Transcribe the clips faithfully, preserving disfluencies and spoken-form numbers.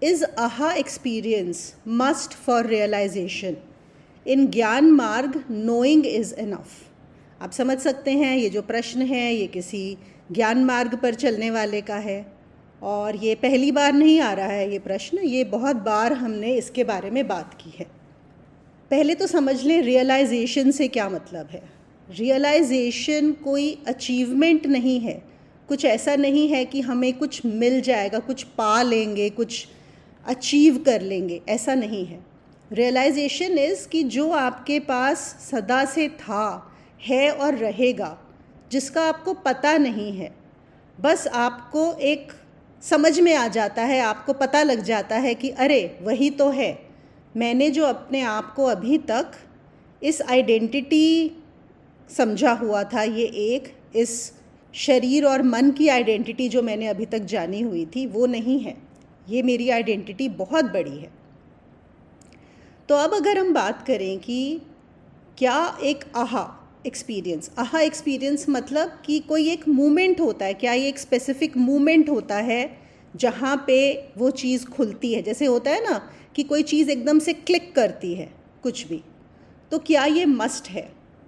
Is aha experience must for realization? In ज्ञान मार्ग knowing is enough. आप समझ सकते हैं ये जो प्रश्न है ये किसी ज्ञान मार्ग पर चलने वाले का है, और ये पहली बार नहीं आ रहा है ये प्रश्न, ये बहुत बार हमने इसके बारे में बात की है। पहले तो समझ लें रियलाइजेशन से क्या मतलब है। रियलाइजेशन कोई अचीवमेंट नहीं है, कुछ ऐसा नहीं है कि हमें कुछ मिल जाएगा, कुछ पा लेंगे, कुछ अचीव कर लेंगे, ऐसा नहीं है। रियलाइजेशन इज़ कि जो आपके पास सदा से था, है और रहेगा, जिसका आपको पता नहीं है, बस आपको एक समझ में आ जाता है, आपको पता लग जाता है कि अरे वही तो है। मैंने जो अपने आप को अभी तक इस आइडेंटिटी समझा हुआ था, ये एक इस शरीर और मन की आइडेंटिटी जो मैंने अभी तक जानी हुई थी वो नहीं है, ये मेरी आइडेंटिटी बहुत बड़ी है। तो अब अगर हम बात करें कि क्या एक आहा एक्सपीरियंस, आहा एक्सपीरियंस मतलब कि कोई एक मूवमेंट होता है, क्या ये एक स्पेसिफिक मूवमेंट होता है जहाँ पे वो चीज़ खुलती है। जैसे होता है ना कि कोई चीज़ एकदम से क्लिक करती है कुछ भी, तो क्या ये मस्ट है।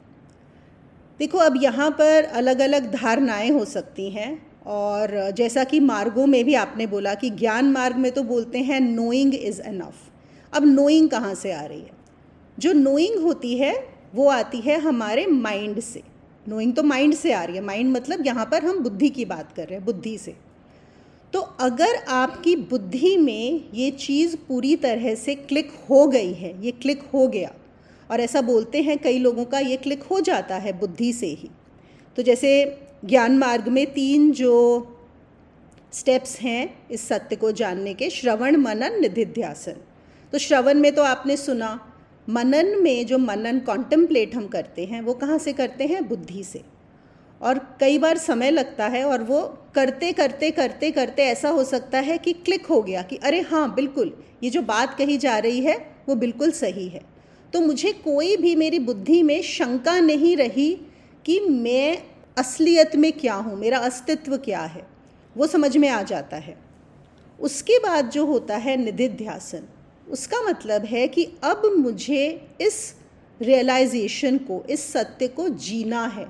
देखो अब यहाँ पर अलग अलग धारणाएं हो सकती हैं, और जैसा कि मार्गों में भी आपने बोला कि ज्ञान मार्ग में तो बोलते हैं नोइंग इज़ इनफ। अब नोइंग कहाँ से आ रही है? जो नोइंग होती है वो आती है हमारे माइंड से। नोइंग तो माइंड से आ रही है, माइंड मतलब यहाँ पर हम बुद्धि की बात कर रहे हैं, बुद्धि से। तो अगर आपकी बुद्धि में ये चीज़ पूरी तरह से क्लिक हो गई है, ये क्लिक हो गया, और ऐसा बोलते हैं कई लोगों का ये क्लिक हो जाता है बुद्धि से ही। तो जैसे ज्ञान मार्ग में तीन जो स्टेप्स हैं इस सत्य को जानने के, श्रवण, मनन, निधिध्यासन। तो श्रवण में तो आपने सुना, मनन में जो मनन कॉन्टेम्पलेट हम करते हैं वो कहाँ से करते हैं? बुद्धि से। और कई बार समय लगता है, और वो करते करते करते करते ऐसा हो सकता है कि क्लिक हो गया कि अरे हाँ बिल्कुल ये जो बात कही जा रही है वो बिल्कुल सही है। तो मुझे कोई भी, मेरी बुद्धि में शंका नहीं रही कि मैं असलियत में क्या हूँ, मेरा अस्तित्व क्या है, वो समझ में आ जाता है। उसके बाद जो होता है निधिध्यासन, उसका मतलब है कि अब मुझे इस रियलाइजेशन को, इस सत्य को जीना है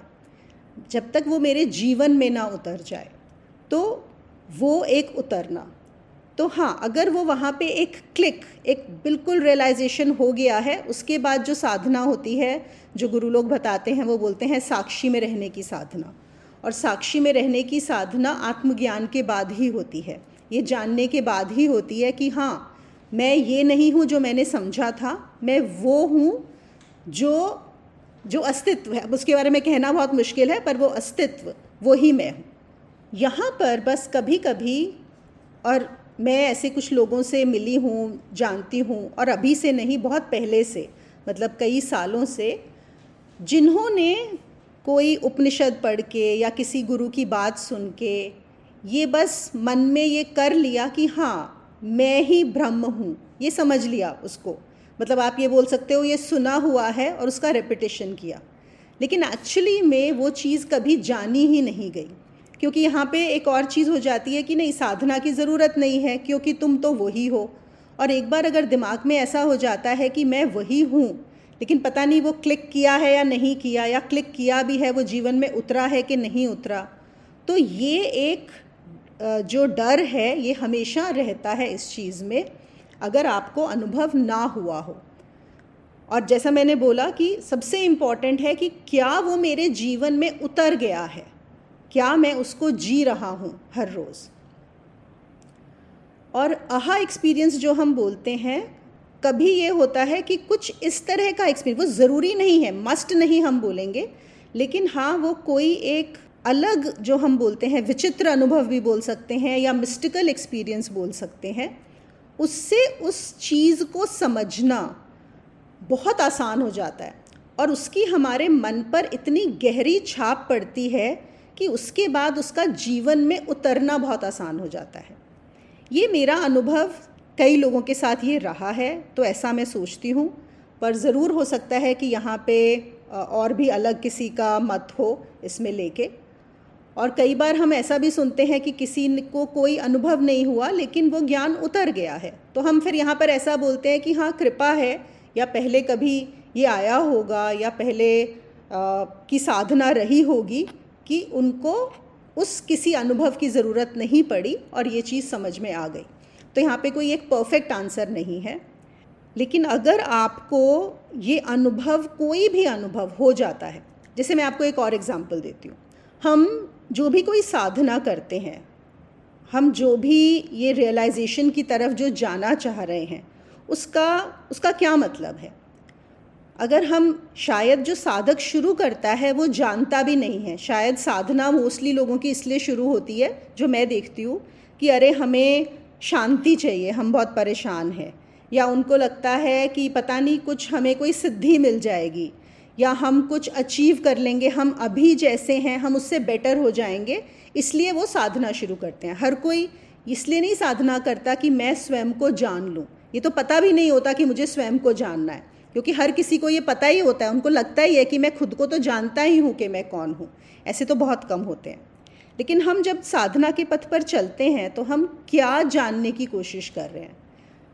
जब तक वो मेरे जीवन में ना उतर जाए। तो वो एक उतरना, तो हाँ अगर वो वहाँ पे एक क्लिक, एक बिल्कुल रियलाइजेशन हो गया है, उसके बाद जो साधना होती है, जो गुरु लोग बताते हैं वो बोलते हैं साक्षी में रहने की साधना। और साक्षी में रहने की साधना आत्मज्ञान के बाद ही होती है, ये जानने के बाद ही होती है कि हाँ मैं ये नहीं हूँ जो मैंने समझा था, मैं वो हूँ जो जो अस्तित्व है। अब उसके बारे में कहना बहुत मुश्किल है, पर वो अस्तित्व, वो ही मैं हूँ। यहाँ पर बस कभी कभी, और मैं ऐसे कुछ लोगों से मिली हूँ, जानती हूँ, और अभी से नहीं बहुत पहले से, मतलब कई सालों से, जिन्होंने कोई उपनिषद पढ़ के या किसी गुरु की बात सुन के ये बस मन में ये कर लिया कि हाँ मैं ही ब्रह्म हूँ, ये समझ लिया उसको। मतलब आप ये बोल सकते हो ये सुना हुआ है और उसका रेपिटेशन किया, लेकिन एक्चुअली में वो चीज़ कभी जानी ही नहीं गई। क्योंकि यहाँ पे एक और चीज़ हो जाती है कि नहीं, साधना की ज़रूरत नहीं है क्योंकि तुम तो वही हो। और एक बार अगर दिमाग में ऐसा हो जाता है कि मैं वही हूँ, लेकिन पता नहीं वो क्लिक किया है या नहीं किया, या क्लिक किया भी है वो जीवन में उतरा है कि नहीं उतरा, तो ये एक जो डर है ये हमेशा रहता है इस चीज़ में, अगर आपको अनुभव ना हुआ हो। और जैसा मैंने बोला कि सबसे इम्पॉर्टेंट है कि क्या वो मेरे जीवन में उतर गया है, क्या मैं उसको जी रहा हूँ हर रोज़। और आहा एक्सपीरियंस जो हम बोलते हैं, कभी ये होता है कि कुछ इस तरह का एक्सपीरियंस, वो ज़रूरी नहीं है, मस्ट नहीं हम बोलेंगे, लेकिन हाँ वो कोई एक अलग, जो हम बोलते हैं विचित्र अनुभव भी बोल सकते हैं या मिस्टिकल एक्सपीरियंस बोल सकते हैं, उससे उस चीज़ को समझना बहुत आसान हो जाता है, और उसकी हमारे मन पर इतनी गहरी छाप पड़ती है कि उसके बाद उसका जीवन में उतरना बहुत आसान हो जाता है। ये मेरा अनुभव कई लोगों के साथ ये रहा है, तो ऐसा मैं सोचती हूँ, पर ज़रूर हो सकता है कि यहाँ पे और भी अलग किसी का मत हो इसमें लेके। और कई बार हम ऐसा भी सुनते हैं कि किसी को कोई अनुभव नहीं हुआ लेकिन वो ज्ञान उतर गया है, तो हम फिर यहाँ पर ऐसा बोलते हैं कि हाँ कृपा है, या पहले कभी ये आया होगा, या पहले आ, की साधना रही होगी कि उनको उस किसी अनुभव की ज़रूरत नहीं पड़ी और ये चीज़ समझ में आ गई। तो यहाँ पे कोई एक परफेक्ट आंसर नहीं है, लेकिन अगर आपको ये अनुभव, कोई भी अनुभव हो जाता है, जैसे मैं आपको एक और एग्जांपल देती हूँ, हम जो भी कोई साधना करते हैं, हम जो भी ये रियलाइजेशन की तरफ जो जाना चाह रहे हैं, उसका उसका क्या मतलब है। अगर हम, शायद जो साधक शुरू करता है वो जानता भी नहीं है, शायद साधना मोस्टली लोगों की इसलिए शुरू होती है, जो मैं देखती हूँ, कि अरे हमें शांति चाहिए, हम बहुत परेशान हैं, या उनको लगता है कि पता नहीं कुछ हमें कोई सिद्धि मिल जाएगी, या हम कुछ अचीव कर लेंगे, हम अभी जैसे हैं हम उससे बेटर हो जाएंगे, इसलिए वो साधना शुरू करते हैं। हर कोई इसलिए नहीं साधना करता कि मैं स्वयं को जान लूँ, ये तो पता भी नहीं होता कि मुझे स्वयं को जानना है, क्योंकि हर किसी को ये पता ही होता है, उनको लगता ही है कि मैं खुद को तो जानता ही हूँ कि मैं कौन हूँ। ऐसे तो बहुत कम होते हैं। लेकिन हम जब साधना के पथ पर चलते हैं तो हम क्या जानने की कोशिश कर रहे हैं।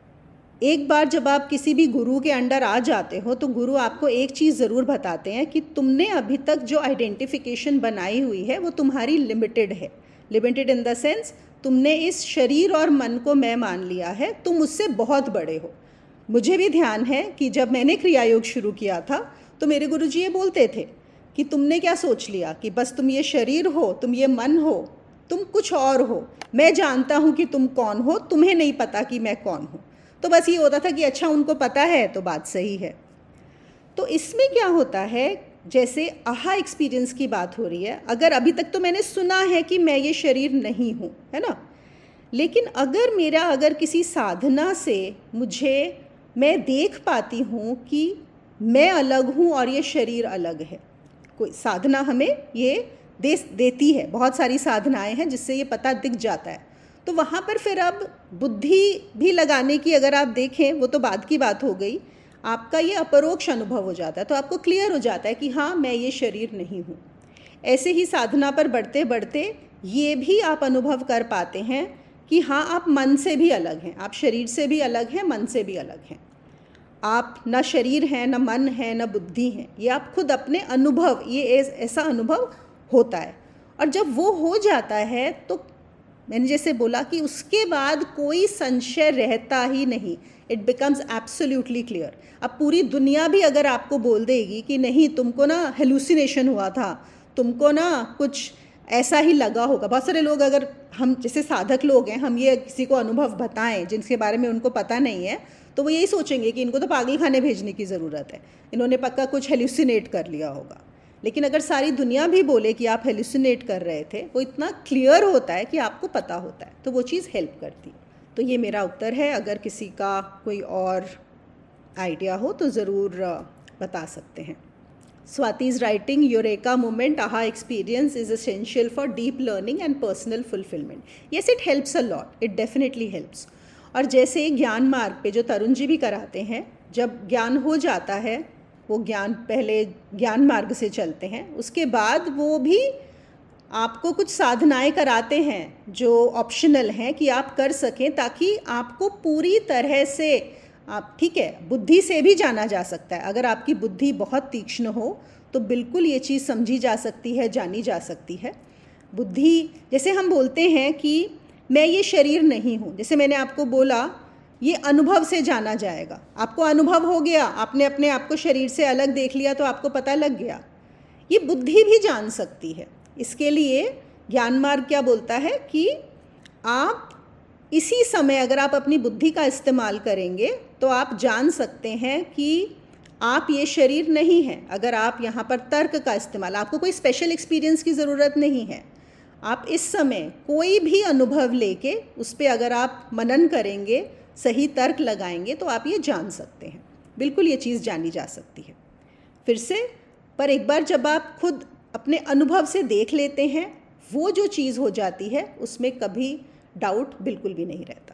एक बार जब आप किसी भी गुरु के अंडर आ जाते हो तो गुरु आपको एक चीज़ ज़रूर बताते हैं कि तुमने अभी तक जो आइडेंटिफिकेशन बनाई हुई है वो तुम्हारी लिमिटेड है। लिमिटेड इन द सेंस, तुमने इस शरीर और मन को मैं मान लिया है, तुम उससे बहुत बड़े हो। मुझे भी ध्यान है कि जब मैंने क्रिया योग शुरू किया था तो मेरे गुरुजी ये बोलते थे कि तुमने क्या सोच लिया कि बस तुम ये शरीर हो, तुम ये मन हो, तुम कुछ और हो, मैं जानता हूँ कि तुम कौन हो, तुम्हें नहीं पता कि मैं कौन हूँ। तो बस ये होता था कि अच्छा उनको पता है तो बात सही है। तो इसमें क्या होता है, जैसे आहा एक्सपीरियंस की बात हो रही है, अगर अभी तक तो मैंने सुना है कि मैं ये शरीर नहीं हूँ, है ना, लेकिन अगर मेरा अगर किसी साधना से मुझे, मैं देख पाती हूँ कि मैं अलग हूँ और ये शरीर अलग है, कोई साधना हमें ये दे देती है, बहुत सारी साधनाएं हैं जिससे ये पता दिख जाता है, तो वहाँ पर फिर अब बुद्धि भी लगाने की अगर आप देखें, वो तो बाद की बात हो गई, आपका ये अपरोक्ष अनुभव हो जाता है, तो आपको क्लियर हो जाता है कि हाँ मैं ये शरीर नहीं हूँ। ऐसे ही साधना पर बढ़ते बढ़ते ये भी आप अनुभव कर पाते हैं कि हाँ आप मन से भी अलग हैं, आप शरीर से भी अलग हैं, मन से भी अलग हैं, आप न शरीर हैं, न मन है, न बुद्धि हैं, ये आप खुद अपने अनुभव, ये ऐसा अनुभव होता है। और जब वो हो जाता है तो मैंने जैसे बोला कि उसके बाद कोई संशय रहता ही नहीं, इट बिकम्स एब्सोल्युटली क्लियर। अब पूरी दुनिया भी अगर आपको बोल देगी कि नहीं तुमको ना हेलुसिनेशन हुआ था, तुमको ना कुछ ऐसा ही लगा होगा, बहुत सारे लोग, अगर हम जैसे साधक लोग हैं, हम ये किसी को अनुभव बताएं जिनके बारे में उनको पता नहीं है, तो वो यही सोचेंगे कि इनको तो पागल खाने भेजने की ज़रूरत है, इन्होंने पक्का कुछ हेलुसिनेट कर लिया होगा। लेकिन अगर सारी दुनिया भी बोले कि आप हेलुसिनेट कर रहे थे, वो इतना क्लियर होता है कि आपको पता होता है, तो वो चीज़ हेल्प करती। तो ये मेरा उत्तर है। अगर किसी का कोई और आइडिया हो तो ज़रूर बता सकते हैं। Swati is writing, Eureka moment, aha experience is essential for deep learning and personal fulfillment. Yes, it helps a lot. It definitely helps. और जैसे ज्ञान मार्ग पे जो तरुण जी भी कराते हैं, जब ज्ञान हो जाता है, वो ज्ञान पहले ज्ञान मार्ग से चलते हैं, उसके बाद वो भी आपको कुछ साधनाएं कराते हैं जो ऑप्शनल हैं कि आप कर सकें, ताकि आपको पूरी तरह से आप, ठीक है, बुद्धि से भी जाना जा सकता है। अगर आपकी बुद्धि बहुत तीक्ष्ण हो तो बिल्कुल ये चीज़ समझी जा सकती है, जानी जा सकती है। बुद्धि, जैसे हम बोलते हैं कि मैं ये शरीर नहीं हूँ, जैसे मैंने आपको बोला, ये अनुभव से जाना जाएगा। आपको अनुभव हो गया, आपने अपने आप को शरीर से अलग देख लिया तो आपको पता लग गया। ये बुद्धि भी जान सकती है। इसके लिए ज्ञान मार्ग क्या बोलता है कि आप इसी समय अगर आप अपनी बुद्धि का इस्तेमाल करेंगे तो आप जान सकते हैं कि आप ये शरीर नहीं हैं। अगर आप यहाँ पर तर्क का इस्तेमाल, आपको कोई स्पेशल एक्सपीरियंस की ज़रूरत नहीं है, आप इस समय कोई भी अनुभव लेके उस पर अगर आप मनन करेंगे, सही तर्क लगाएंगे, तो आप ये जान सकते हैं। बिल्कुल ये चीज़ जानी जा सकती है। फिर से, पर एक बार जब आप खुद अपने अनुभव से देख लेते हैं, वो जो चीज़ हो जाती है उसमें कभी डाउट बिल्कुल भी नहीं रहता।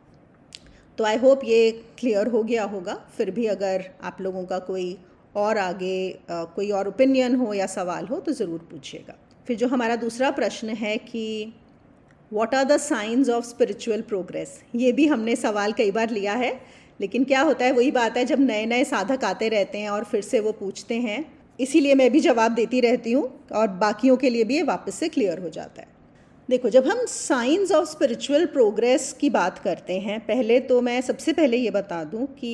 तो आई होप ये क्लियर हो गया होगा। फिर भी अगर आप लोगों का कोई और आगे आ, कोई और ओपिनियन हो या सवाल हो तो ज़रूर पूछिएगा। फिर जो हमारा दूसरा प्रश्न है कि what are the science of spiritual progress, ये भी हमने सवाल कई बार लिया है, लेकिन क्या होता है, वही बात है, जब नए नए साधक आते रहते हैं और फिर से वो पूछते हैं, इसीलिए मैं भी जवाब देती रहती हूँ और बाकियों के लिए भी ये वापस से क्लियर हो जाता है। देखो, जब हम साइंस ऑफ स्पिरिचुअल प्रोग्रेस की बात करते हैं, पहले तो मैं सबसे पहले ये बता दूँ कि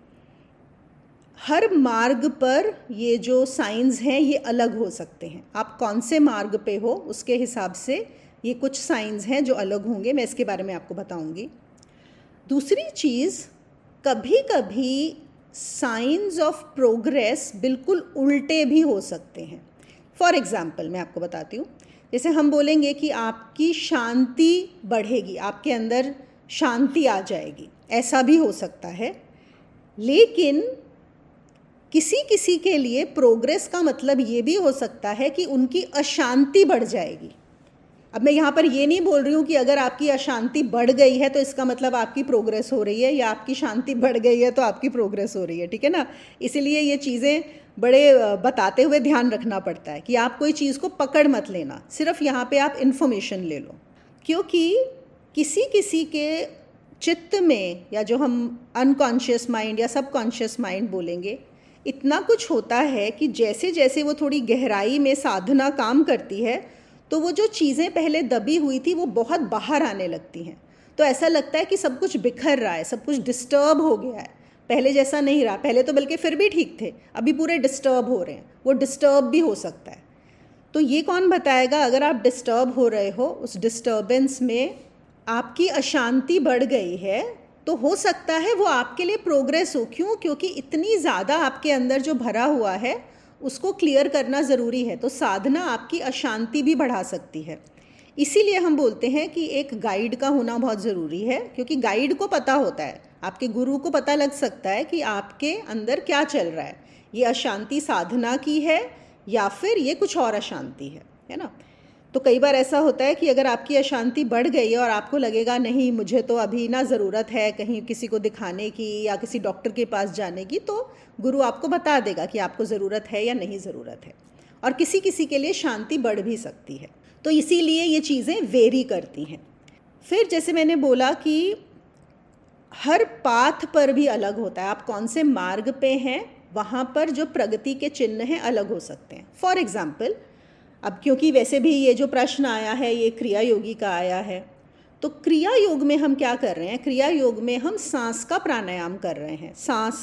हर मार्ग पर ये जो साइंस हैं ये अलग हो सकते हैं। आप कौन से मार्ग पे हो उसके हिसाब से ये कुछ साइंस हैं जो अलग होंगे, मैं इसके बारे में आपको बताऊंगी। दूसरी चीज़, कभी कभी साइंस ऑफ प्रोग्रेस बिल्कुल उल्टे भी हो सकते हैं। फॉर एग्ज़ाम्पल मैं आपको बताती हूँ, जैसे हम बोलेंगे कि आपकी शांति बढ़ेगी, आपके अंदर शांति आ जाएगी, ऐसा भी हो सकता है। लेकिन किसी किसी के लिए प्रोग्रेस का मतलब ये भी हो सकता है कि उनकी अशांति बढ़ जाएगी। अब मैं यहाँ पर ये नहीं बोल रही हूँ कि अगर आपकी अशांति बढ़ गई है तो इसका मतलब आपकी प्रोग्रेस हो रही है, या आपकी शांति बढ़ गई है तो आपकी प्रोग्रेस हो रही है, ठीक है ना। इसीलिए ये चीज़ें बड़े बताते हुए ध्यान रखना पड़ता है कि आप कोई चीज़ को पकड़ मत लेना, सिर्फ यहाँ पे आप इन्फॉर्मेशन ले लो। क्योंकि किसी किसी के चित्त में, या जो हम अनकॉन्शियस माइंड या सबकॉन्शियस माइंड बोलेंगे, इतना कुछ होता है कि जैसे जैसे वो थोड़ी गहराई में साधना काम करती है तो वो जो चीज़ें पहले दबी हुई थी वो बहुत बाहर आने लगती हैं। तो ऐसा लगता है कि सब कुछ बिखर रहा है, सब कुछ डिस्टर्ब हो गया है, पहले जैसा नहीं रहा। पहले तो बल्कि फिर भी ठीक थे, अभी पूरे डिस्टर्ब हो रहे हैं, वो डिस्टर्ब भी हो सकता है। तो ये कौन बताएगा, अगर आप डिस्टर्ब हो रहे हो, उस डिस्टर्बेंस में आपकी अशांति बढ़ गई है, तो हो सकता है वो आपके लिए प्रोग्रेस हो। क्यों? क्योंकि इतनी ज़्यादा आपके अंदर जो भरा हुआ है उसको क्लियर करना ज़रूरी है। तो साधना आपकी अशांति भी बढ़ा सकती है। इसीलिए हम बोलते हैं कि एक गाइड का होना बहुत ज़रूरी है, क्योंकि गाइड को पता होता है, आपके गुरु को पता लग सकता है कि आपके अंदर क्या चल रहा है, ये अशांति साधना की है या फिर ये कुछ और अशांति है, है ना। तो कई बार ऐसा होता है कि अगर आपकी अशांति बढ़ गई है और आपको लगेगा नहीं मुझे तो अभी ना ज़रूरत है कहीं किसी को दिखाने की या किसी डॉक्टर के पास जाने की, तो गुरु आपको बता देगा कि आपको ज़रूरत है या नहीं ज़रूरत है। और किसी किसी के लिए शांति बढ़ भी सकती है, तो इसीलिए ये चीज़ें वेरी करती हैं। फिर जैसे मैंने बोला कि हर पाथ पर भी अलग होता है, आप कौन से मार्ग पे हैं वहाँ पर जो प्रगति के चिन्ह हैं अलग हो सकते हैं। फॉर एग्ज़ाम्पल, अब क्योंकि वैसे भी ये जो प्रश्न आया है ये क्रिया योगी का आया है, तो क्रिया योग में हम क्या कर रहे हैं, क्रिया योग में हम सांस का प्राणायाम कर रहे हैं, सांस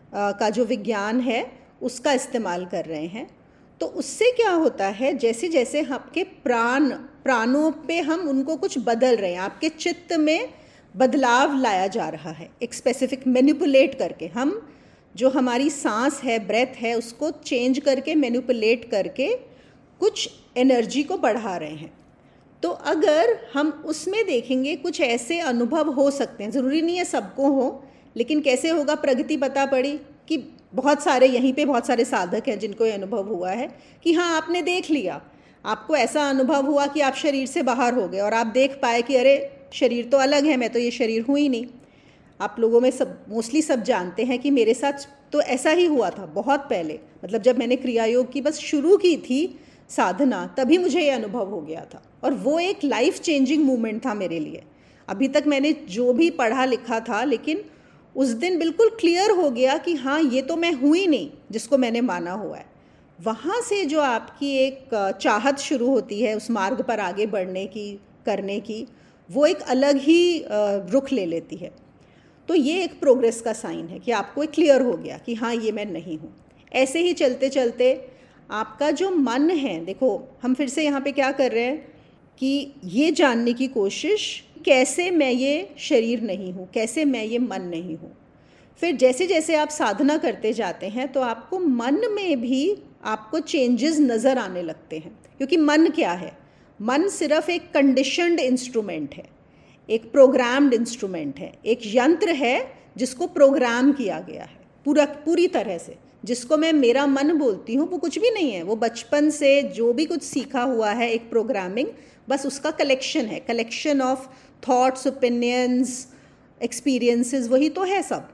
का जो विज्ञान है उसका इस्तेमाल कर रहे हैं। तो उससे क्या होता है, जैसे जैसे आपके प्राण प्राणों पे हम उनको कुछ बदल रहे हैं, आपके चित्त में बदलाव लाया जा रहा है, एक स्पेसिफिक मैनिपुलेट करके, हम जो हमारी सांस है, ब्रेथ है, उसको चेंज करके मैनिपुलेट करके कुछ एनर्जी को बढ़ा रहे हैं। तो अगर हम उसमें देखेंगे कुछ ऐसे अनुभव हो सकते हैं, ज़रूरी नहीं है सबको हो, लेकिन कैसे होगा, प्रगति पता पड़ी कि बहुत सारे यहीं पे बहुत सारे साधक हैं जिनको ये अनुभव हुआ है कि हाँ आपने देख लिया, आपको ऐसा अनुभव हुआ कि आप शरीर से बाहर हो गए और आप देख पाए कि अरे शरीर तो अलग है, मैं तो ये शरीर हूँ ही नहीं। आप लोगों में सब मोस्टली सब जानते हैं कि मेरे साथ तो ऐसा ही हुआ था बहुत पहले, मतलब जब मैंने क्रिया योग की बस शुरू की थी साधना, तभी मुझे ये अनुभव हो गया था और वो एक लाइफ चेंजिंग मोमेंट था मेरे लिए। अभी तक मैंने जो भी पढ़ा लिखा था, लेकिन उस दिन बिल्कुल क्लियर हो गया कि हाँ ये तो मैं हूँ ही नहीं जिसको मैंने माना हुआ है। वहाँ से जो आपकी एक चाहत शुरू होती है उस मार्ग पर आगे बढ़ने की, करने की, वो एक अलग ही रुख ले लेती है। तो ये एक प्रोग्रेस का साइन है कि आपको एक क्लियर हो गया कि हाँ ये मैं नहीं हूँ। ऐसे ही चलते चलते आपका जो मन है, देखो हम फिर से यहाँ पे क्या कर रहे हैं कि ये जानने की कोशिश, कैसे मैं ये शरीर नहीं हूँ, कैसे मैं ये मन नहीं हूँ। फिर जैसे जैसे आप साधना करते जाते हैं तो आपको मन में भी आपको चेंजेस नज़र आने लगते हैं, क्योंकि मन क्या है, मन सिर्फ एक कंडीशनड इंस्ट्रूमेंट है, एक प्रोग्राम्ड इंस्ट्रूमेंट है, एक यंत्र है जिसको प्रोग्राम किया गया है पूरा पूरी तरह से। जिसको मैं मेरा मन बोलती हूँ वो कुछ भी नहीं है, वो बचपन से जो भी कुछ सीखा हुआ है एक प्रोग्रामिंग, बस उसका कलेक्शन है, collection of thoughts, opinions, experiences, वही तो है सब।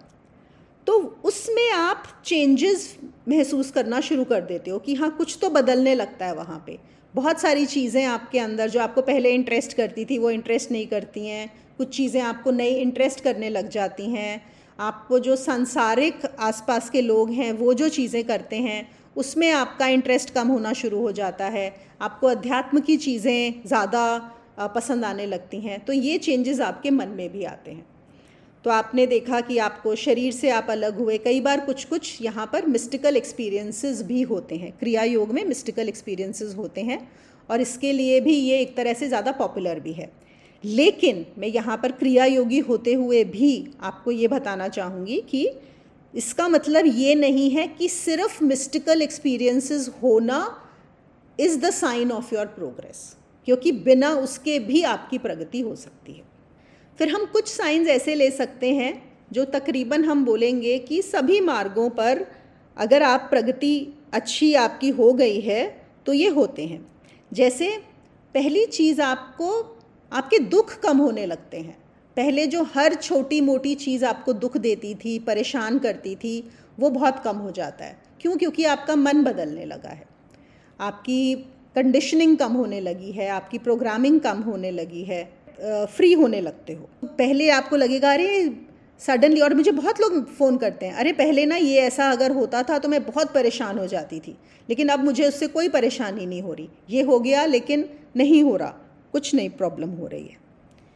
तो उसमें आप चेंजेस महसूस करना शुरू कर देते हो कि हाँ कुछ तो बदलने लगता है वहाँ पे, बहुत सारी चीज़ें आपके अंदर जो आपको पहले इंटरेस्ट करती थी वो इंटरेस्ट नहीं करती हैं, कुछ चीज़ें आपको नई इंटरेस्ट करने लग जाती हैं, आपको जो सांसारिक आसपास के लोग हैं वो जो चीज़ें करते हैं उसमें आपका इंटरेस्ट कम होना शुरू हो जाता है, आपको अध्यात्म की चीज़ें ज़्यादा पसंद आने लगती हैं। तो ये चेंजेस आपके मन में भी आते हैं। तो आपने देखा कि आपको शरीर से आप अलग हुए, कई बार कुछ कुछ यहाँ पर मिस्टिकल एक्सपीरियंसेस भी होते हैं। क्रिया योग में मिस्टिकल एक्सपीरियंसेस होते हैं और इसके लिए भी ये एक तरह से ज़्यादा पॉपुलर भी है। लेकिन मैं यहाँ पर क्रिया योगी होते हुए भी आपको ये बताना चाहूँगी कि इसका मतलब ये नहीं है कि सिर्फ मिस्टिकल एक्सपीरियंसेस होना is the sign of your progress, क्योंकि बिना उसके भी आपकी प्रगति हो सकती है। फिर हम कुछ साइंस ऐसे ले सकते हैं जो तकरीबन हम बोलेंगे कि सभी मार्गों पर अगर आप प्रगति अच्छी आपकी हो गई है तो ये होते हैं। जैसे पहली चीज़, आपको आपके दुख कम होने लगते हैं। पहले जो हर छोटी मोटी चीज़ आपको दुख देती थी, परेशान करती थी, वो बहुत कम हो जाता है। क्यों? क्योंकि आपका मन बदलने लगा है, आपकी कंडीशनिंग कम होने लगी है, आपकी प्रोग्रामिंग कम होने लगी है, फ्री होने लगते हो। पहले आपको लगेगा अरे सडनली, और मुझे बहुत लोग फ़ोन करते हैं, अरे पहले ना ये ऐसा अगर होता था तो मैं बहुत परेशान हो जाती थी, लेकिन अब मुझे उससे कोई परेशानी नहीं हो रही। ये हो गया लेकिन नहीं हो रहा, कुछ नहीं प्रॉब्लम हो रही है।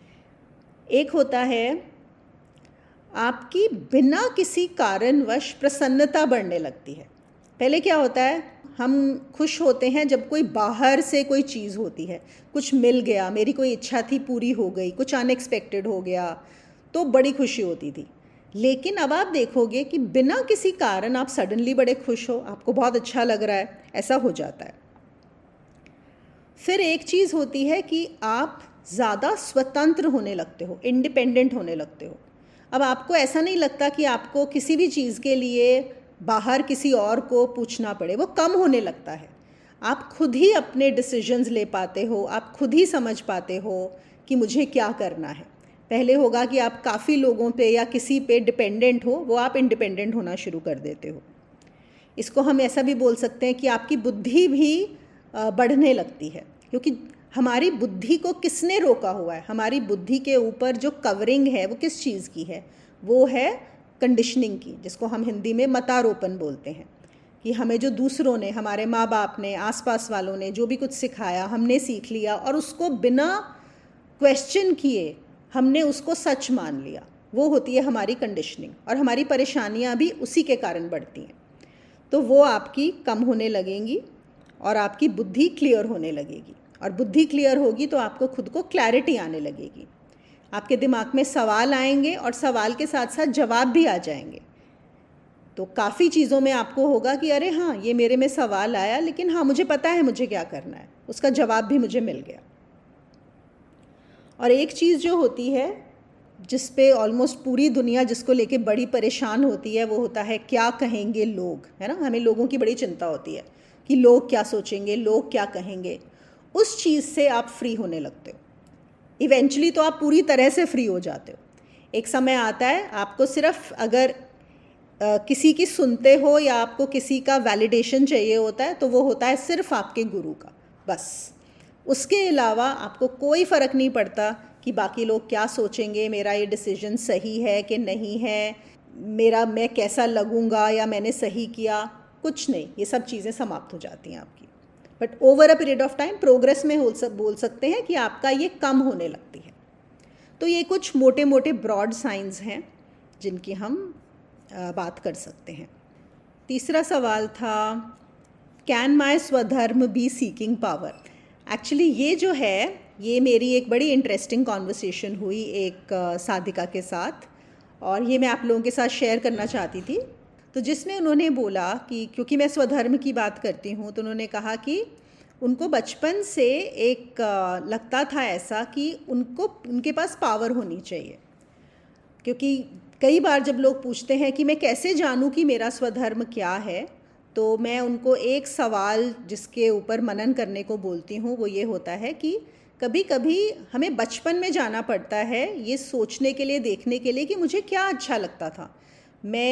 एक होता है आपकी बिना किसी कारणवश प्रसन्नता बढ़ने लगती है। पहले क्या होता है, हम खुश होते हैं जब कोई बाहर से कोई चीज़ होती है, कुछ मिल गया, मेरी कोई इच्छा थी पूरी हो गई, कुछ अनएक्सपेक्टेड हो गया, तो बड़ी खुशी होती थी। लेकिन अब आप देखोगे कि बिना किसी कारण आप सडनली बड़े खुश हो, आपको बहुत अच्छा लग रहा है, ऐसा हो जाता है। फिर एक चीज़ होती है कि आप ज़्यादा स्वतंत्र होने लगते हो, इंडिपेंडेंट होने लगते हो। अब आपको ऐसा नहीं लगता कि आपको किसी भी चीज़ के लिए बाहर किसी और को पूछना पड़े, वो कम होने लगता है। आप खुद ही अपने डिसीजंस ले पाते हो, आप खुद ही समझ पाते हो कि मुझे क्या करना है। पहले होगा कि आप काफ़ी लोगों पे या किसी पे डिपेंडेंट हो, वो आप इंडिपेंडेंट होना शुरू कर देते हो। इसको हम ऐसा भी बोल सकते हैं कि आपकी बुद्धि भी बढ़ने लगती है, क्योंकि हमारी बुद्धि को किसने रोका हुआ है? हमारी बुद्धि के ऊपर जो कवरिंग है वो किस चीज़ की है? वो है कंडीशनिंग की, जिसको हम हिंदी में मतारोपण बोलते हैं। कि हमें जो दूसरों ने, हमारे माँ बाप ने, आसपास वालों ने जो भी कुछ सिखाया, हमने सीख लिया और उसको बिना क्वेश्चन किए हमने उसको सच मान लिया, वो होती है हमारी कंडीशनिंग। और हमारी परेशानियाँ भी उसी के कारण बढ़ती हैं। तो वो आपकी कम होने लगेंगी और आपकी बुद्धि क्लियर होने लगेगी। और बुद्धि क्लियर होगी तो आपको खुद को क्लैरिटी आने लगेगी, आपके दिमाग में सवाल आएंगे और सवाल के साथ साथ जवाब भी आ जाएंगे। तो काफ़ी चीज़ों में आपको होगा कि अरे हाँ, ये मेरे में सवाल आया, लेकिन हाँ मुझे पता है मुझे क्या करना है, उसका जवाब भी मुझे मिल गया। और एक चीज़ जो होती है जिस पे ऑलमोस्ट पूरी दुनिया जिसको लेके बड़ी परेशान होती है, वो होता है क्या कहेंगे लोग, है ना। हमें लोगों की बड़ी चिंता होती है कि लोग क्या सोचेंगे, लोग क्या कहेंगे। उस चीज़ से आप फ्री होने लगते हो। इवेंचुअली तो आप पूरी तरह से फ्री हो जाते हो। एक समय आता है आपको सिर्फ अगर आ, किसी की सुनते हो या आपको किसी का वैलिडेशन चाहिए होता है, तो वो होता है सिर्फ आपके गुरु का, बस। उसके अलावा आपको कोई फ़र्क नहीं पड़ता कि बाकी लोग क्या सोचेंगे, मेरा ये डिसीजन सही है कि नहीं है, मेरा मैं कैसा लगूंगा या मैंने सही किया, कुछ नहीं। ये सब चीज़ें समाप्त हो जाती हैं आपकी। But over a period of time progress में हो सब बोल सकते हैं कि आपका ये कम होने लगती है। तो ये कुछ मोटे मोटे ब्रॉड साइंस हैं जिनकी हम आ, बात कर सकते हैं। तीसरा सवाल था, कैन माई स्वधर्म बी सीकिंग पावर। एक्चुअली ये जो है, ये मेरी एक बड़ी इंटरेस्टिंग कॉन्वर्सेशन हुई एक आ, साधिका के साथ, और ये मैं आप लोगों के साथ शेयर करना चाहती थी। तो जिसमें उन्होंने बोला कि क्योंकि मैं स्वधर्म की बात करती हूँ, तो उन्होंने कहा कि उनको बचपन से एक लगता था ऐसा कि उनको उनके पास पावर होनी चाहिए। क्योंकि कई बार जब लोग पूछते हैं कि मैं कैसे जानूँ कि मेरा स्वधर्म क्या है, तो मैं उनको एक सवाल जिसके ऊपर मनन करने को बोलती हूँ, वो ये होता है कि कभी कभी हमें बचपन में जाना पड़ता है ये सोचने के लिए, देखने के लिए कि मुझे क्या अच्छा लगता था, मैं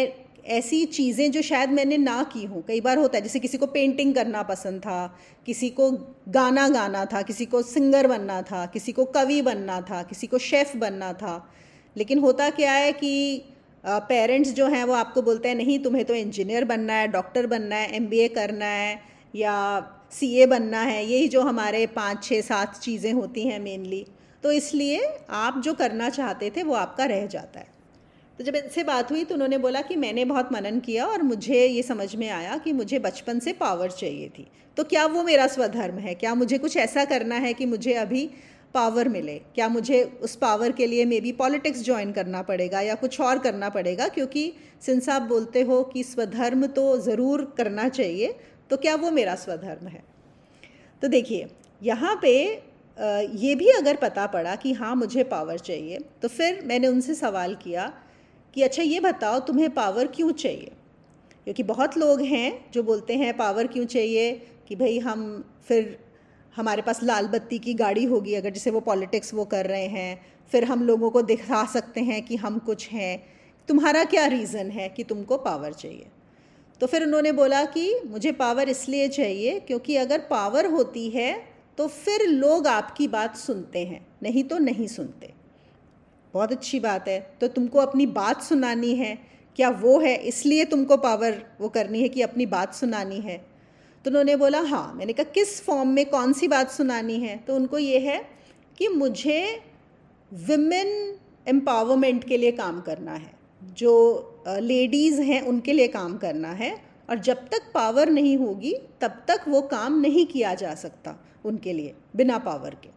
ऐसी चीज़ें जो शायद मैंने ना की हों। कई बार होता है, जैसे किसी को पेंटिंग करना पसंद था, किसी को गाना गाना था, किसी को सिंगर बनना था, किसी को कवि बनना था, किसी को शेफ़ बनना था। लेकिन होता क्या है कि पेरेंट्स जो हैं वो आपको बोलते हैं नहीं, तुम्हें तो इंजीनियर बनना है, डॉक्टर बनना है, एमबीए करना है या सीए बनना है। यही जो हमारे पाँच छः सात चीज़ें होती हैं मेनली। तो इसलिए आप जो करना चाहते थे वो आपका रह जाता है। तो जब इनसे बात हुई तो उन्होंने बोला कि मैंने बहुत मनन किया और मुझे ये समझ में आया कि मुझे बचपन से पावर चाहिए थी। तो क्या वो मेरा स्वधर्म है? क्या मुझे कुछ ऐसा करना है कि मुझे अभी पावर मिले? क्या मुझे उस पावर के लिए मे बी पॉलिटिक्स ज्वाइन करना पड़ेगा या कुछ और करना पड़ेगा? क्योंकि सिंस आप बोलते हो कि स्वधर्म तो ज़रूर करना चाहिए, तो क्या वो मेरा स्वधर्म है? तो देखिए, यहाँ पे ये भी अगर पता पड़ा कि हाँ मुझे पावर चाहिए, तो फिर मैंने उनसे सवाल किया कि अच्छा ये बताओ तुम्हें पावर क्यों चाहिए? क्योंकि बहुत लोग हैं जो बोलते हैं पावर क्यों चाहिए कि भाई हम फिर हमारे पास लाल बत्ती की गाड़ी होगी, अगर जैसे वो पॉलिटिक्स वो कर रहे हैं, फिर हम लोगों को दिखा सकते हैं कि हम कुछ हैं। तुम्हारा क्या रीज़न है कि तुमको पावर चाहिए? तो फिर उन्होंने बोला कि मुझे पावर इसलिए चाहिए क्योंकि अगर पावर होती है तो फिर लोग आपकी बात सुनते हैं, नहीं तो नहीं सुनते। बहुत अच्छी बात है। तो तुमको अपनी बात सुनानी है, क्या वो है इसलिए तुमको पावर वो करनी है कि अपनी बात सुनानी है? तो उन्होंने बोला हाँ। मैंने कहा किस फॉर्म में, कौन सी बात सुनानी है? तो उनको ये है कि मुझे विमेन एम्पावरमेंट के लिए काम करना है, जो लेडीज़ हैं उनके लिए काम करना है, और जब तक पावर नहीं होगी तब तक वो काम नहीं किया जा सकता उनके लिए बिना पावर के।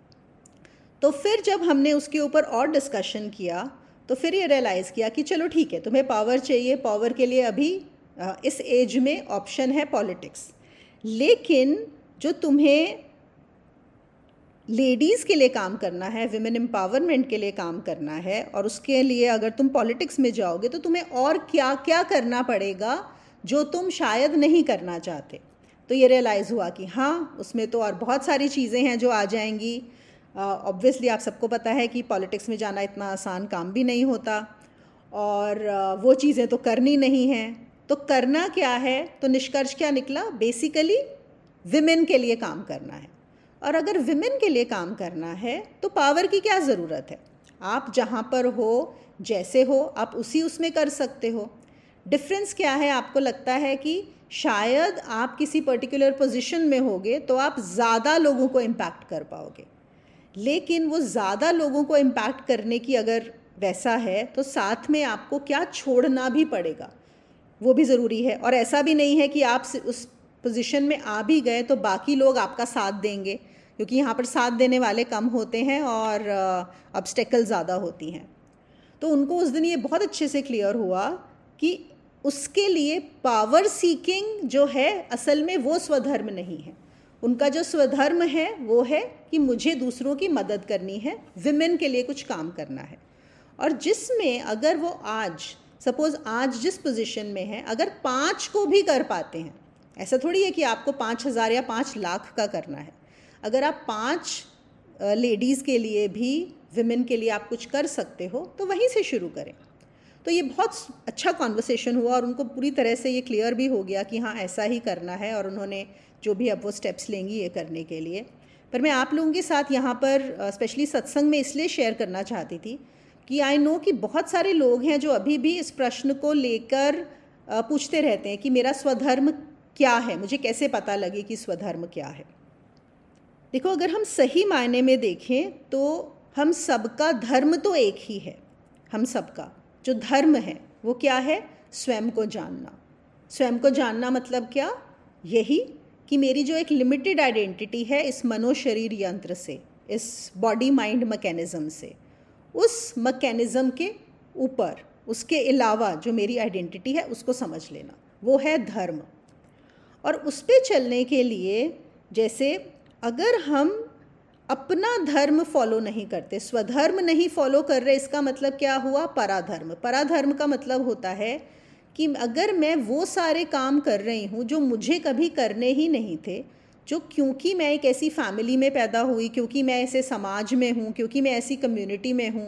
तो फिर जब हमने उसके ऊपर और डिस्कशन किया तो फिर ये रियलाइज़ किया कि चलो ठीक है, तुम्हें पावर चाहिए, पावर के लिए अभी इस एज में ऑप्शन है पॉलिटिक्स, लेकिन जो तुम्हें लेडीज़ के लिए काम करना है, विमेन एम्पावरमेंट के लिए काम करना है, और उसके लिए अगर तुम पॉलिटिक्स में जाओगे तो तुम्हें और क्या क्या करना पड़ेगा जो तुम शायद नहीं करना चाहते। तो ये रियलाइज़ हुआ कि हाँ, उसमें तो और बहुत सारी चीज़ें हैं जो आ जाएंगी। ऑब्वियसली uh, आप सबको पता है कि पॉलिटिक्स में जाना इतना आसान काम भी नहीं होता, और uh, वो चीज़ें तो करनी नहीं हैं। तो करना क्या है? तो निष्कर्ष क्या निकला? बेसिकली विमेन के लिए काम करना है। और अगर विमेन के लिए काम करना है तो पावर की क्या ज़रूरत है? आप जहाँ पर हो, जैसे हो, आप उसी उसमें कर सकते हो। डिफरेंस क्या है? आपको लगता है कि शायद आप किसी पर्टिकुलर पोजीशन में होगे तो आप ज़्यादा लोगों को इम्पैक्ट कर पाओगे, लेकिन वो ज़्यादा लोगों को इम्पैक्ट करने की अगर वैसा है तो साथ में आपको क्या छोड़ना भी पड़ेगा, वो भी ज़रूरी है। और ऐसा भी नहीं है कि आप उस पोजीशन में आ भी गए तो बाकी लोग आपका साथ देंगे, क्योंकि यहाँ पर साथ देने वाले कम होते हैं और ऑब्स्टेकल ज़्यादा होती हैं। तो उनको उस दिन ये बहुत अच्छे से क्लियर हुआ कि उसके लिए पावर सीकिंग जो है असल में वो स्वधर्म नहीं है। उनका जो स्वधर्म है वो है कि मुझे दूसरों की मदद करनी है, विमेन के लिए कुछ काम करना है। और जिसमें अगर वो आज सपोज़ आज जिस पोजीशन में है, अगर पाँच को भी कर पाते हैं, ऐसा थोड़ी है कि आपको पाँच हज़ार या पाँच लाख का करना है। अगर आप पाँच लेडीज़ के लिए भी, विमेन के लिए आप कुछ कर सकते हो तो वहीं से शुरू करें। तो ये बहुत अच्छा कॉन्वर्सेशन हुआ और उनको पूरी तरह से ये क्लियर भी हो गया कि हाँ ऐसा ही करना है, और उन्होंने जो भी अब वो स्टेप्स लेंगी ये करने के लिए। पर मैं आप लोगों के साथ यहाँ पर स्पेशली सत्संग में इसलिए शेयर करना चाहती थी कि आई नो कि बहुत सारे लोग हैं जो अभी भी इस प्रश्न को लेकर पूछते रहते हैं कि मेरा स्वधर्म क्या है, मुझे कैसे पता लगे कि स्वधर्म क्या है। देखो, अगर हम सही मायने में देखें तो हम सबका धर्म तो एक ही है। हम सबका जो धर्म है वो क्या है? स्वयं को जानना। स्वयं को जानना मतलब क्या? यही कि मेरी जो एक लिमिटेड आइडेंटिटी है इस मनो शरीर यंत्र से, इस बॉडी माइंड मैकेनिज़्म से, उस मैकेनिज़्म के ऊपर, उसके अलावा जो मेरी आइडेंटिटी है उसको समझ लेना, वो है धर्म। और उस पे चलने के लिए, जैसे अगर हम अपना धर्म फॉलो नहीं करते, स्वधर्म नहीं फॉलो कर रहे, इसका मतलब क्या हुआ? पराधर्म। पराधर्म का मतलब होता है कि अगर मैं वो सारे काम कर रही हूँ जो मुझे कभी करने ही नहीं थे, जो क्योंकि मैं एक ऐसी फैमिली में पैदा हुई, क्योंकि मैं ऐसे समाज में हूँ, क्योंकि मैं ऐसी कम्युनिटी में हूँ,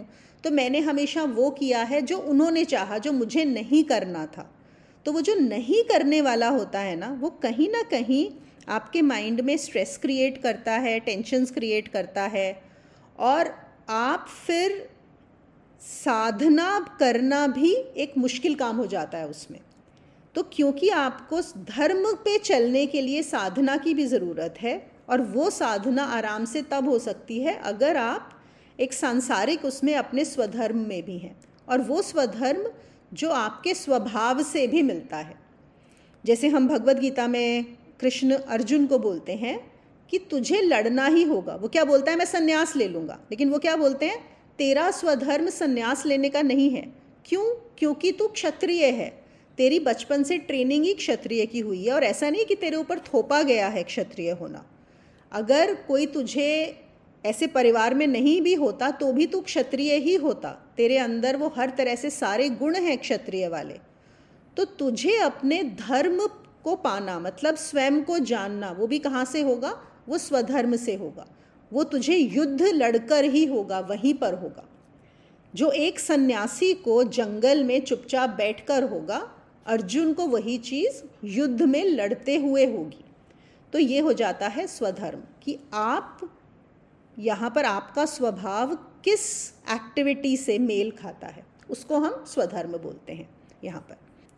तो मैंने हमेशा वो किया है जो उन्होंने चाहा, जो मुझे नहीं करना था। तो वो जो नहीं करने वाला होता है ना, वो कहीं ना कहीं आपके माइंड में स्ट्रेस क्रिएट करता है, टेंशन्स क्रिएट करता है, और आप फिर साधना करना भी एक मुश्किल काम हो जाता है उसमें। तो क्योंकि आपको धर्म पे चलने के लिए साधना की भी ज़रूरत है, और वो साधना आराम से तब हो सकती है अगर आप एक सांसारिक उसमें अपने स्वधर्म में भी हैं, और वो स्वधर्म जो आपके स्वभाव से भी मिलता है। जैसे हम भगवद गीता में कृष्ण अर्जुन को बोलते हैं कि तुझे लड़ना ही होगा। वो क्या बोलता है, मैं संन्यास ले लूँगा, लेकिन वो क्या बोलते हैं, तेरा स्वधर्म संन्यास लेने का नहीं है। क्यों? क्योंकि तू क्षत्रिय है, तेरी बचपन से ट्रेनिंग ही क्षत्रिय की हुई है, और ऐसा नहीं कि तेरे ऊपर थोपा गया है क्षत्रिय होना। अगर कोई तुझे ऐसे परिवार में नहीं भी होता तो भी तू क्षत्रिय ही होता, तेरे अंदर वो हर तरह से सारे गुण हैं क्षत्रिय वाले। तो तुझे अपने धर्म को पाना मतलब स्वयं को जानना, वो भी कहाँ से होगा, वो स्वधर्म से होगा। वो तुझे युद्ध लड़कर ही होगा, वहीं पर होगा। जो एक सन्यासी को जंगल में चुपचाप बैठकर होगा, अर्जुन को वही चीज़ युद्ध में लड़ते हुए होगी। तो ये हो जाता है स्वधर्म, कि आप यहाँ पर आपका स्वभाव किस एक्टिविटी से मेल खाता है, उसको हम स्वधर्म बोलते हैं यहाँ पर।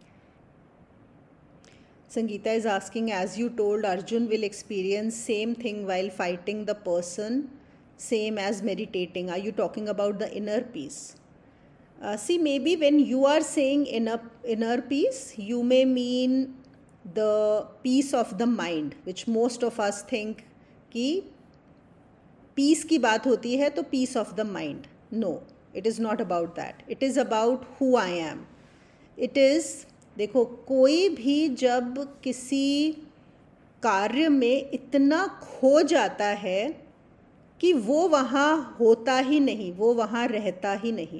Sangeeta is asking, as you told, Arjun will experience same thing while fighting the person, same as meditating. Are you talking about the inner peace? Uh, see, maybe when you are saying inner, inner peace, you may mean the peace of the mind, which most of us think कि peace की बात होती है तो peace of the mind. No, it is not about that. It is about who I am. It is, देखो, कोई भी जब किसी कार्य में इतना खो जाता है कि वो वहाँ होता ही नहीं, वो वहाँ रहता ही नहीं।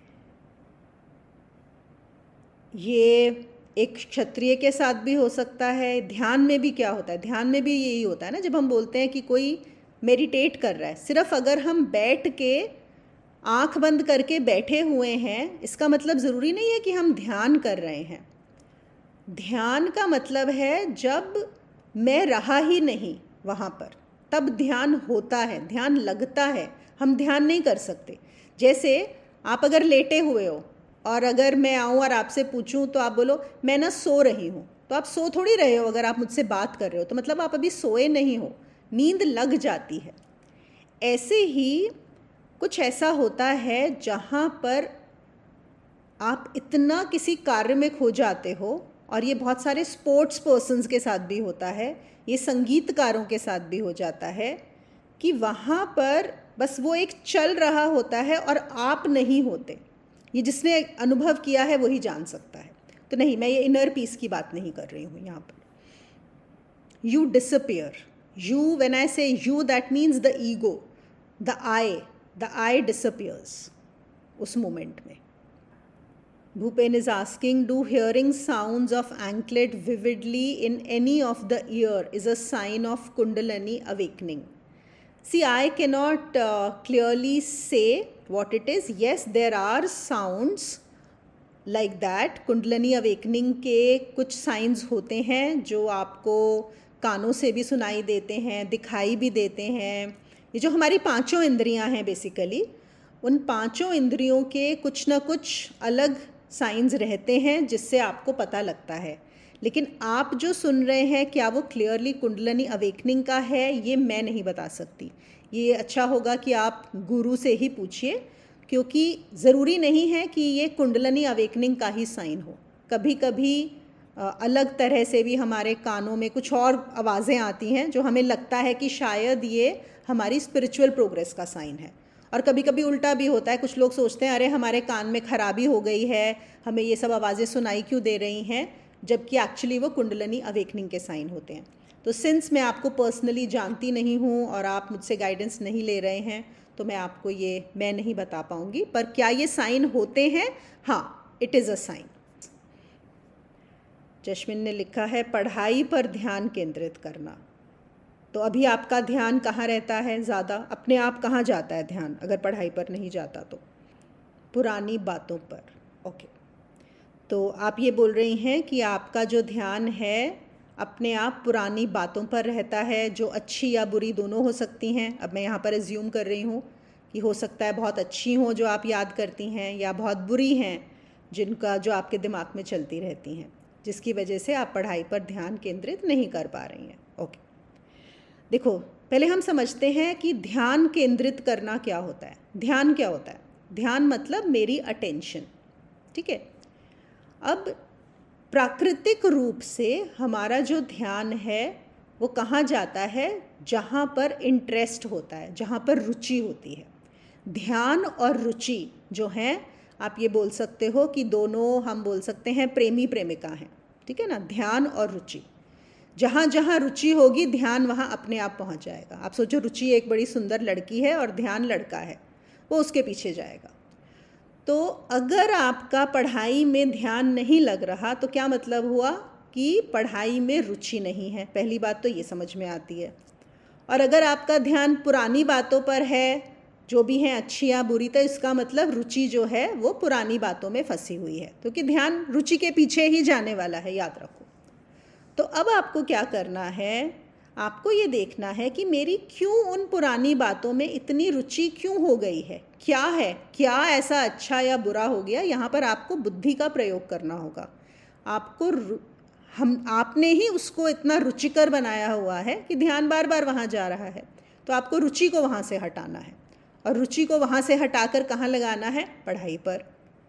ये एक क्षत्रिय के साथ भी हो सकता है। ध्यान में भी क्या होता है, ध्यान में भी यही होता है ना, जब हम बोलते हैं कि कोई मेडिटेट कर रहा है, सिर्फ अगर हम बैठ के आँख बंद करके बैठे हुए हैं, इसका मतलब ज़रूरी नहीं है कि हम ध्यान कर रहे हैं। ध्यान का मतलब है जब मैं रहा ही नहीं वहाँ पर, तब ध्यान होता है, ध्यान लगता है। हम ध्यान नहीं कर सकते। जैसे आप अगर लेटे हुए हो और अगर मैं आऊँ और आपसे पूछूं तो आप बोलो मैं ना सो रही हूँ, तो आप सो थोड़ी रहे हो। अगर आप मुझसे बात कर रहे हो तो मतलब आप अभी सोए नहीं हो, नींद लग जाती है। ऐसे ही कुछ ऐसा होता है जहाँ पर आप इतना किसी कार्य में खो जाते हो, और ये बहुत सारे स्पोर्ट्स पर्सन्स के साथ भी होता है, ये संगीतकारों के साथ भी हो जाता है, कि वहाँ पर बस वो एक चल रहा होता है और आप नहीं होते। ये जिसने अनुभव किया है वही जान सकता है। तो नहीं, मैं ये इनर पीस की बात नहीं कर रही हूँ यहाँ पर। You disappear, you, when I say you, that means the ego, the I, the I disappears उस मोमेंट में। Bhupen is asking, do hearing sounds of anklet vividly in any of the ear is a sign of Kundalini awakening? See, I cannot uh, clearly say what it is. Yes, there are sounds like that. Kundalini awakening के कुछ signs होते हैं जो आपको कानों से भी सुनाई देते हैं, दिखाई भी देते हैं। ये जो हमारी पांचों इंद्रियां हैं बेसिकली, उन पांचों इंद्रियों के कुछ ना कुछ अलग साइंस रहते हैं जिससे आपको पता लगता है। लेकिन आप जो सुन रहे हैं, क्या वो क्लियरली कुंडलिनी अवेकनिंग का है, ये मैं नहीं बता सकती। ये अच्छा होगा कि आप गुरु से ही पूछिए, क्योंकि ज़रूरी नहीं है कि ये कुंडलिनी अवेकनिंग का ही साइन हो। कभी कभी अलग तरह से भी हमारे कानों में कुछ और आवाज़ें आती हैं जो हमें लगता है कि शायद ये हमारी स्पिरिचुअल प्रोग्रेस का साइन है। और कभी कभी उल्टा भी होता है। कुछ लोग सोचते हैं अरे हमारे कान में खराबी हो गई है, हमें ये सब आवाज़ें सुनाई क्यों दे रही हैं, जबकि एक्चुअली वो कुंडलिनी अवेकनिंग के साइन होते हैं। तो सिंस मैं आपको पर्सनली जानती नहीं हूँ और आप मुझसे गाइडेंस नहीं ले रहे हैं, तो मैं आपको ये मैं नहीं बता पाऊँगी। पर क्या ये साइन होते हैं? हाँ, it is a sign. Jasmin ने लिखा है पढ़ाई पर ध्यान केंद्रित करना। तो अभी आपका ध्यान कहाँ रहता है ज़्यादा? अपने आप कहाँ जाता है ध्यान अगर पढ़ाई पर नहीं जाता तो? पुरानी बातों पर। ओके, तो आप ये बोल रही हैं कि आपका जो ध्यान है अपने आप पुरानी बातों पर रहता है, जो अच्छी या बुरी दोनों हो सकती हैं। अब मैं यहाँ पर एज्यूम कर रही हूँ कि हो सकता है बहुत अच्छी हों जो आप याद करती हैं, या बहुत बुरी हैं जिनका जो आपके दिमाग में चलती रहती हैं, जिसकी वजह से आप पढ़ाई पर ध्यान केंद्रित नहीं कर पा रही हैं। ओके, देखो पहले हम समझते हैं कि ध्यान केंद्रित करना क्या होता है। ध्यान क्या होता है? ध्यान मतलब मेरी अटेंशन, ठीक है। अब प्राकृतिक रूप से हमारा जो ध्यान है वो कहाँ जाता है? जहाँ पर इंटरेस्ट होता है, जहाँ पर रुचि होती है। ध्यान और रुचि जो हैं, आप ये बोल सकते हो कि दोनों हम बोल सकते हैं प्रेमी प्रेमिका हैं, ठीक है ना। ध्यान और रुचि, जहाँ जहाँ रुचि होगी ध्यान वहाँ अपने आप पहुँच जाएगा। आप सोचो रुचि एक बड़ी सुंदर लड़की है और ध्यान लड़का है, वो उसके पीछे जाएगा। तो अगर आपका पढ़ाई में ध्यान नहीं लग रहा तो क्या मतलब हुआ कि पढ़ाई में रुचि नहीं है। पहली बात तो ये समझ में आती है। और अगर आपका ध्यान पुरानी बातों पर है, जो भी हैं अच्छी या बुरी, तो इसका मतलब रुचि जो है वो पुरानी बातों में फंसी हुई है, क्योंकि ध्यान रुचि के पीछे ही जाने वाला है, याद रखो। तो अब आपको क्या करना है? आपको ये देखना है कि मेरी क्यों उन पुरानी बातों में इतनी रुचि क्यों हो गई है, क्या है, क्या ऐसा अच्छा या बुरा हो गया। यहाँ पर आपको बुद्धि का प्रयोग करना होगा। आपको हम आपने ही उसको इतना रुचिकर बनाया हुआ है कि ध्यान बार बार वहाँ जा रहा है, तो आपको रुचि को वहाँ से हटाना है। और रुचि को वहाँ से हटाकर कहाँ लगाना है? पढ़ाई पर।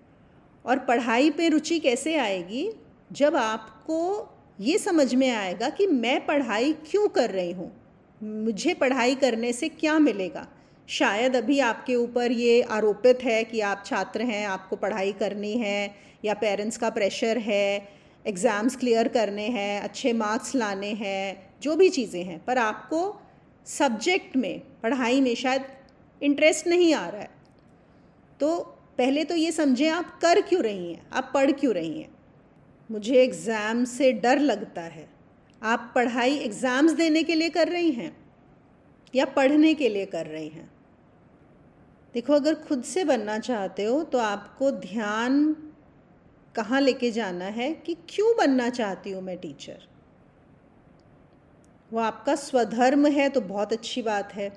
और पढ़ाई पे रुचि कैसे आएगी? जब आपको ये समझ में आएगा कि मैं पढ़ाई क्यों कर रही हूँ, मुझे पढ़ाई करने से क्या मिलेगा। शायद अभी आपके ऊपर ये आरोपित है कि आप छात्र हैं, आपको पढ़ाई करनी है, या पेरेंट्स का प्रेशर है, एग्ज़ाम्स क्लियर करने हैं, अच्छे मार्क्स लाने हैं, जो भी चीज़ें हैं, पर आपको सब्जेक्ट में, पढ़ाई में शायद इंटरेस्ट नहीं आ रहा है। तो पहले तो ये समझें आप कर क्यों रही हैं, आप पढ़ क्यों रही हैं। मुझे एग्ज़ाम से डर लगता है। आप पढ़ाई एग्ज़ाम्स देने के लिए कर रही हैं या पढ़ने के लिए कर रही हैं? देखो, अगर खुद से बनना चाहते हो तो आपको ध्यान कहाँ लेके जाना है कि क्यों बनना चाहती हूँ मैं टीचर। वो आपका स्वधर्म है तो बहुत अच्छी बात है।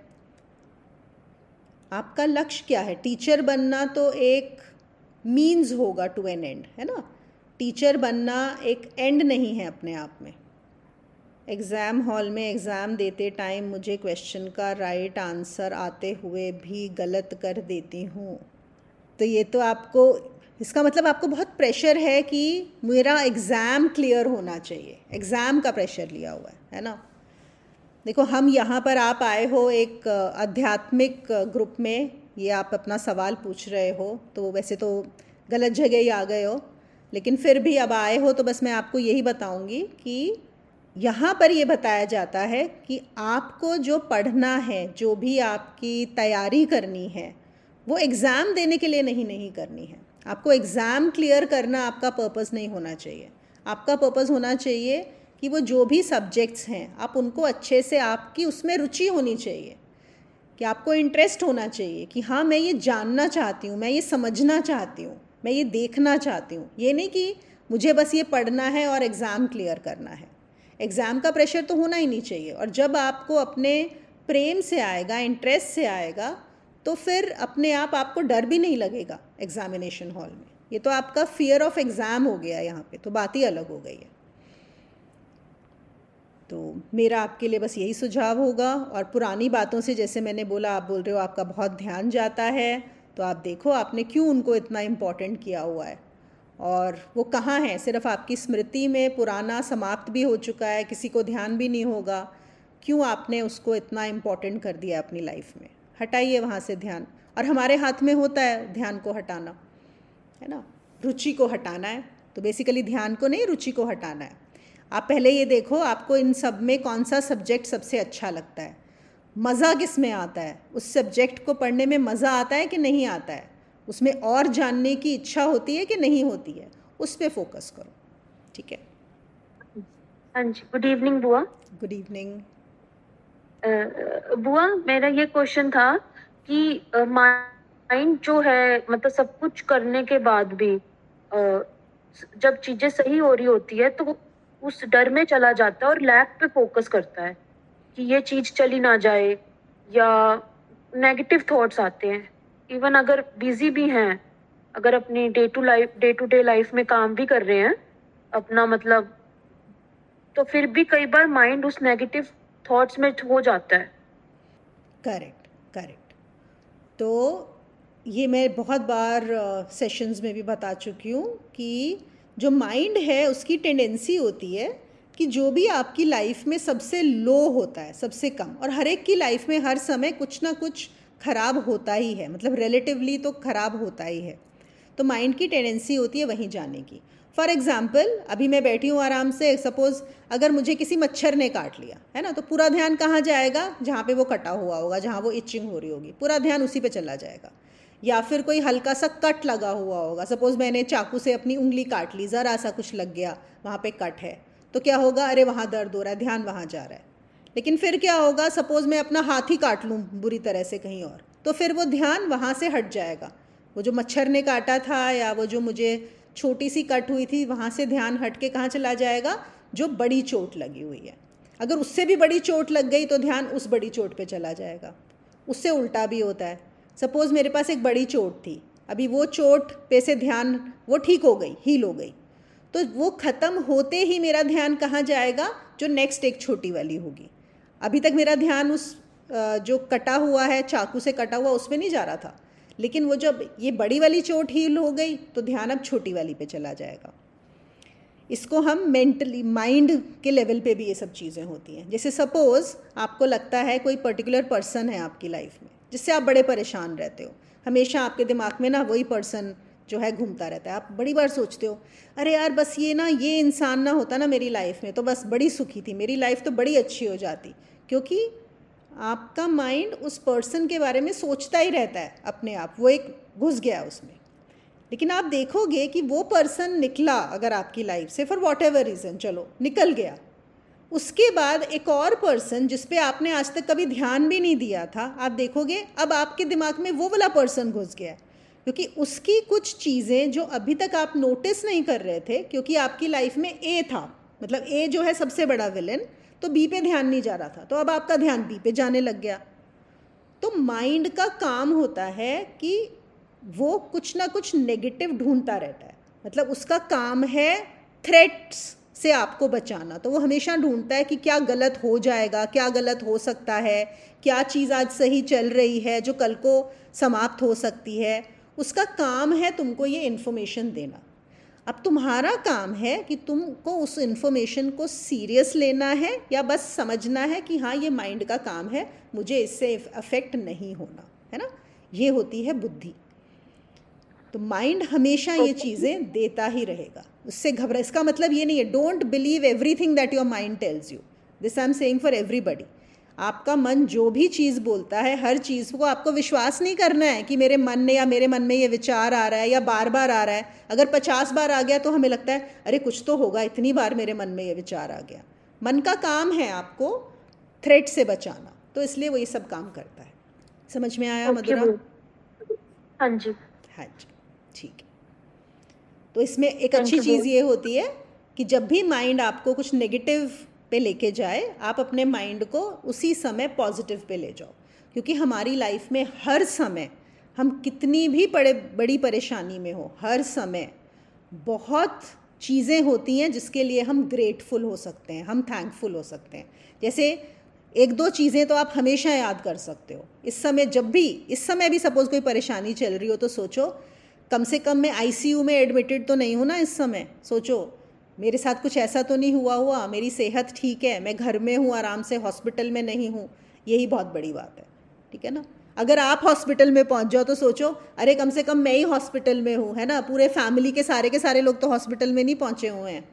आपका लक्ष्य क्या है? टीचर बनना तो एक मीन्स होगा टू एन एंड, है ना। टीचर बनना एक एंड नहीं है अपने आप में। एग्ज़ाम हॉल में एग्ज़ाम देते टाइम मुझे क्वेश्चन का राइट आंसर आते हुए भी गलत कर देती हूँ, तो ये तो आपको, इसका मतलब आपको बहुत प्रेशर है कि मेरा एग्ज़ाम क्लियर होना चाहिए। एग्ज़ाम का प्रेशर लिया हुआ है, है ना। देखो, हम यहाँ पर, आप आए हो एक आध्यात्मिक ग्रुप में, ये आप अपना सवाल पूछ रहे हो, तो वैसे तो गलत जगह ही आ गए हो, लेकिन फिर भी अब आए हो तो बस मैं आपको यही बताऊंगी कि यहाँ पर ये बताया जाता है कि आपको जो पढ़ना है, जो भी आपकी तैयारी करनी है, वो एग्ज़ाम देने के लिए नहीं नहीं करनी है। आपको एग्ज़ाम क्लियर करना आपका पर्पस नहीं होना चाहिए। आपका पर्पस होना चाहिए कि वो जो भी सब्जेक्ट्स हैं आप उनको अच्छे से, आपकी उसमें रुचि होनी चाहिए, कि आपको इंटरेस्ट होना चाहिए कि हाँ मैं ये जानना चाहती हूँ, मैं ये समझना चाहती हूँ, मैं ये देखना चाहती हूँ। ये नहीं कि मुझे बस ये पढ़ना है और एग्ज़ाम क्लियर करना है। एग्ज़ाम का प्रेशर तो होना ही नहीं चाहिए। और जब आपको अपने प्रेम से आएगा, इंटरेस्ट से आएगा, तो फिर अपने आप आपको डर भी नहीं लगेगा एग्ज़ामिनेशन हॉल में। ये तो आपका फियर ऑफ एग्ज़ाम हो गया यहाँ पे, तो बात ही अलग हो गई है। तो मेरा आपके लिए बस यही सुझाव होगा। और पुरानी बातों से, जैसे मैंने बोला, आप बोल रहे हो आपका बहुत ध्यान जाता है, तो आप देखो आपने क्यों उनको इतना इम्पोर्टेंट किया हुआ है, और वो कहाँ है। सिर्फ आपकी स्मृति में पुराना समाप्त भी हो चुका है, किसी को ध्यान भी नहीं होगा। क्यों आपने उसको इतना इम्पोर्टेंट कर दिया अपनी लाइफ में। हटाइए वहाँ से ध्यान। और हमारे हाथ में होता है ध्यान को हटाना, है ना। रुचि को हटाना है, तो बेसिकली ध्यान को नहीं, रुचि को हटाना है। आप पहले ये देखो आपको इन सब में कौन सा सब्जेक्ट सबसे अच्छा लगता है, मज़ा किस में आता है, उस सब्जेक्ट को पढ़ने में मज़ा आता है कि नहीं आता है, उसमें और जानने की इच्छा होती है कि नहीं होती है, उस पर फोकस करो, ठीक है। हाँ जी, गुड इवनिंग बुआ। Good evening. बुआ, मेरा ये क्वेश्चन था कि मान माइंड जो है, मतलब सब कुछ करने के बाद भी अ, जब चीजें सही हो रही होती है तो वो उस डर में चला जाता है और लैक पे फोकस करता है कि ये चीज चली ना जाए, या नेगेटिव थॉट्स आते हैं। इवन अगर बिजी भी हैं, अगर अपनी day to life day to day life में काम भी कर रहे हैं अपना, मतलब, तो फिर भी कई बार माइंड उस नेगेटिव थॉट्स में हो जाता है। Correct correct. तो ये मैं बहुत बार सेशंस uh, में भी बता चुकी हूँ कि जो माइंड है उसकी टेंडेंसी होती है कि जो भी आपकी लाइफ में सबसे लो होता है, सबसे कम, और हर एक की लाइफ में हर समय कुछ ना कुछ खराब होता ही है, मतलब रिलेटिवली तो खराब होता ही है, तो माइंड की टेंडेंसी होती है वहीं जाने की। फॉर एग्जाम्पल, अभी मैं बैठी हूँ आराम से, सपोज़ अगर मुझे किसी मच्छर ने काट लिया है ना, तो पूरा ध्यान कहाँ जाएगा? जहाँ पे वो कटा हुआ होगा, जहाँ वो इचिंग हो रही होगी, पूरा ध्यान उसी पे चला जाएगा। या फिर कोई हल्का सा कट लगा हुआ होगा, सपोज़ मैंने चाकू से अपनी उंगली काट ली, ज़रा सा कुछ लग गया, वहाँ पे कट है, तो क्या होगा? अरे वहाँ दर्द हो रहा है, ध्यान वहाँ जा रहा है। लेकिन फिर क्या होगा? सपोज़ मैं अपना हाथ ही काट लूँ बुरी तरह से कहीं और, तो फिर वो ध्यान वहाँ से हट जाएगा। वो जो मच्छर ने काटा था या वो जो मुझे छोटी सी कट हुई थी, वहाँ से ध्यान हट के कहाँ चला जाएगा? जो बड़ी चोट लगी हुई है। अगर उससे भी बड़ी चोट लग गई तो ध्यान उस बड़ी चोट पे चला जाएगा। उससे उल्टा भी होता है। सपोज़ मेरे पास एक बड़ी चोट थी, अभी वो चोट पे से ध्यान, वो ठीक हो गई, हील हो गई, तो वो ख़त्म होते ही मेरा ध्यान कहाँ जाएगा? जो नेक्स्ट एक छोटी वाली होगी। अभी तक मेरा ध्यान उस जो कटा हुआ है, चाकू से कटा हुआ, उस पर नहीं जा रहा था, लेकिन वो जब ये बड़ी वाली चोट हील हो गई तो ध्यान अब छोटी वाली पे चला जाएगा। इसको हम मेंटली, माइंड के लेवल पे भी ये सब चीज़ें होती हैं। जैसे सपोज़ आपको लगता है कोई पर्टिकुलर पर्सन है आपकी लाइफ में जिससे आप बड़े परेशान रहते हो, हमेशा आपके दिमाग में ना वही पर्सन जो है घूमता रहता है। आप बड़ी बार सोचते हो, अरे यार बस ये ना ये इंसान ना होता ना मेरी लाइफ में तो बस बड़ी सुखी थी, मेरी लाइफ तो बड़ी अच्छी हो जाती। क्योंकि आपका माइंड उस पर्सन के बारे में सोचता ही रहता है अपने आप, वो एक घुस गया उसमें। लेकिन आप देखोगे कि वो पर्सन निकला अगर आपकी लाइफ से, फॉर वॉट एवर रीज़न, चलो निकल गया, उसके बाद एक और पर्सन जिस पे आपने आज तक कभी ध्यान भी नहीं दिया था, आप देखोगे अब आपके दिमाग में वो वाला पर्सन घुस गया, क्योंकि उसकी कुछ चीज़ें जो अभी तक आप नोटिस नहीं कर रहे थे, क्योंकि आपकी लाइफ में ए था, मतलब ए जो है सबसे बड़ा विलन, तो बी पे ध्यान नहीं जा रहा था, तो अब आपका ध्यान बी पे जाने लग गया। तो माइंड का काम होता है कि वो कुछ ना कुछ नेगेटिव ढूंढता रहता है, मतलब उसका काम है थ्रेट्स से आपको बचाना। तो वो हमेशा ढूंढता है कि क्या गलत हो जाएगा, क्या गलत हो सकता है, क्या चीज़ आज सही चल रही है जो कल को समाप्त हो सकती है। उसका काम है तुमको ये इन्फॉर्मेशन देना। अब तुम्हारा काम है कि तुमको उस इन्फॉर्मेशन को सीरियस लेना है या बस समझना है कि हाँ ये माइंड का काम है, मुझे इससे अफेक्ट नहीं होना है ना। ये होती है बुद्धि। तो माइंड हमेशा ये चीज़ें देता ही रहेगा, उससे घबरा, इसका मतलब ये नहीं है don't believe everything that your mind tells you, this I am saying for everybody. आपका मन जो भी चीज़ बोलता है, हर चीज़ को आपको विश्वास नहीं करना है कि मेरे मन ने या मेरे मन में ये विचार आ रहा है या बार बार आ रहा है। अगर पचास बार आ गया तो हमें लगता है अरे कुछ तो होगा, इतनी बार मेरे मन में ये विचार आ गया। मन का काम है आपको थ्रेट से बचाना, तो इसलिए वो ये सब काम करता है। समझ में आया मधुरा? हाँ जी, हाँ जी, ठीक है। तो इसमें एक अच्छी चीज़ ये होती है कि जब भी माइंड आपको कुछ नेगेटिव पे लेके जाए, आप अपने माइंड को उसी समय पॉजिटिव पे ले जाओ, क्योंकि हमारी लाइफ में हर समय हम कितनी भी बड़े बड़ी परेशानी में हो, हर समय बहुत चीज़ें होती हैं जिसके लिए हम ग्रेटफुल हो सकते हैं, हम थैंकफुल हो सकते हैं। जैसे एक दो चीज़ें तो आप हमेशा याद कर सकते हो इस समय, जब भी इस समय भी सपोज़ कोई परेशानी चल रही हो तो सोचो कम से कम मैं आईसीयू में एडमिटेड तो नहीं हूँ ना इस समय। सोचो मेरे साथ कुछ ऐसा तो नहीं हुआ हुआ, मेरी सेहत ठीक है, मैं घर में हूँ आराम से, हॉस्पिटल में नहीं हूँ, यही बहुत बड़ी बात है, ठीक है ना। अगर आप हॉस्पिटल में पहुँच जाओ तो सोचो अरे कम से कम मैं ही हॉस्पिटल में हूँ, है ना। पूरे फैमिली के सारे के सारे लोग तो हॉस्पिटल में नहीं पहुँचे हुए हैं।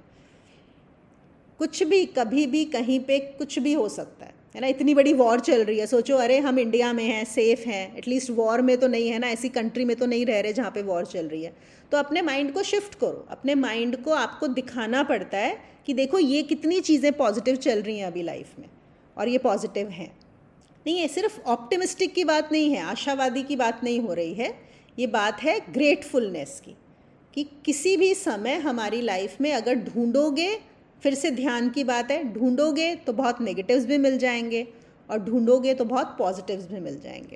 कुछ भी कभी भी कहीं पे कुछ भी हो सकता है, है ना। इतनी बड़ी वॉर चल रही है, सोचो अरे हम इंडिया में हैं, सेफ़ हैं, एटलीस्ट वॉर में तो नहीं है ना, ऐसी कंट्री में तो नहीं रह रहे जहाँ पे वॉर चल रही है। तो अपने माइंड को शिफ्ट करो, अपने माइंड को आपको दिखाना पड़ता है कि देखो ये कितनी चीज़ें पॉजिटिव चल रही हैं अभी लाइफ में और ये पॉजिटिव हैं। नहीं है, सिर्फ ऑप्टिमिस्टिक की बात नहीं है, आशावादी की बात नहीं हो रही है, ये बात है ग्रेटफुलनेस की, कि किसी भी समय हमारी लाइफ में अगर ढूंढोगे, फिर से ध्यान की बात है, ढूंढोगे तो बहुत नेगेटिव्स भी मिल जाएंगे और ढूंढोगे तो बहुत पॉजिटिव्स भी मिल जाएंगे।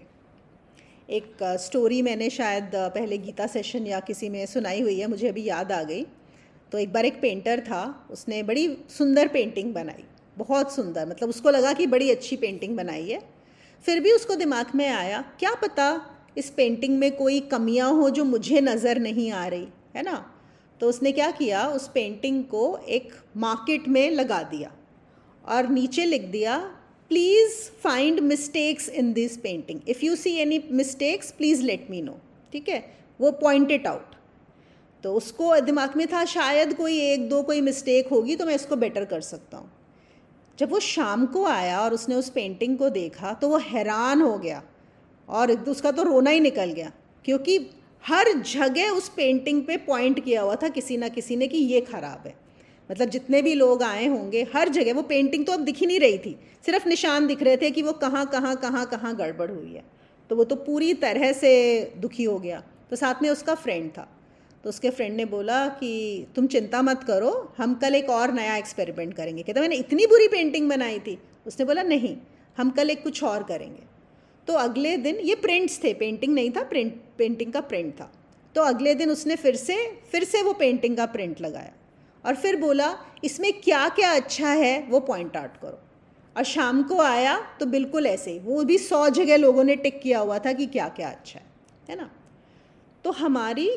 एक स्टोरी मैंने शायद पहले गीता सेशन या किसी में सुनाई हुई है, मुझे अभी याद आ गई। तो एक बार एक पेंटर था, उसने बड़ी सुंदर पेंटिंग बनाई, बहुत सुंदर, मतलब उसको लगा कि बड़ी अच्छी पेंटिंग बनाई है। फिर भी उसको दिमाग में आया, क्या पता इस पेंटिंग में कोई कमियां हो जो मुझे नज़र नहीं आ रही है ना। तो उसने क्या किया, उस पेंटिंग को एक मार्केट में लगा दिया और नीचे लिख दिया, please find mistakes in this painting, if you see any mistakes please let me know. ठीक है, वो पॉइंट इट आउट। तो उसको दिमाग में था शायद कोई एक दो कोई मिस्टेक होगी तो मैं इसको बेटर कर सकता हूँ। जब वो शाम को आया और उसने उस पेंटिंग को देखा तो वो हैरान हो गया और उसका तो रोना ही निकल गया, क्योंकि हर जगह उस पेंटिंग पे पॉइंट किया हुआ था किसी ना किसी ने कि ये ख़राब है। मतलब जितने भी लोग आए होंगे हर जगह, वो पेंटिंग तो अब दिख ही नहीं रही थी, सिर्फ निशान दिख रहे थे कि वो कहाँ कहाँ कहाँ कहाँ गड़बड़ हुई है। तो वो तो पूरी तरह से दुखी हो गया। तो साथ में उसका फ्रेंड था, तो उसके फ्रेंड ने बोला कि तुम चिंता मत करो, हम कल एक और नया एक्सपेरिमेंट करेंगे। कहता मैंने इतनी बुरी पेंटिंग बनाई थी। उसने बोला नहीं, हम कल एक कुछ और करेंगे। तो अगले दिन, ये प्रिंट्स थे, पेंटिंग नहीं था, प्रिंट पेंटिंग का प्रिंट था। तो अगले दिन उसने फिर से फिर से वो पेंटिंग का प्रिंट लगाया और फिर बोला इसमें क्या क्या अच्छा है वो पॉइंट आउट करो। और शाम को आया तो बिल्कुल ऐसे ही, वो भी सौ जगह लोगों ने टिक किया हुआ था कि क्या क्या अच्छा है है ना। तो हमारी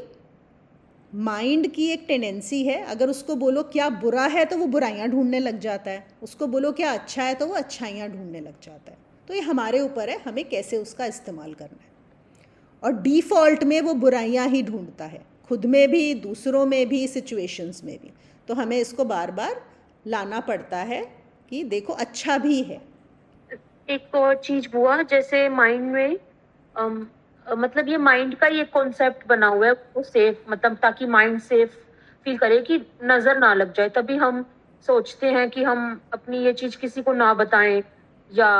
माइंड की एक टेंडेंसी है, अगर उसको बोलो क्या बुरा है तो वो बुराइयाँ ढूंढने लग जाता है, उसको बोलो क्या अच्छा है तो वो अच्छाइयाँ ढूंढने लग जाता है। तो ये हमारे ऊपर है, हमें कैसे उसका इस्तेमाल करना है। और डिफ़ॉल्ट में वो बुराइयाँ ही ढूंढता है, खुद में भी, दूसरों में भी, सिचुएशंस में भी। तो हमें इसको बार बार लाना पड़ता है कि देखो अच्छा भी है। एक और चीज हुआ, जैसे माइंड में अम, अ, मतलब ये माइंड का ये कॉन्सेप्ट बना हुआ है वो सेफ, मतलब ताकि माइंड सेफ फील करे कि नजर ना लग जाए, तभी हम सोचते हैं कि हम अपनी ये चीज किसी को ना बताएं, या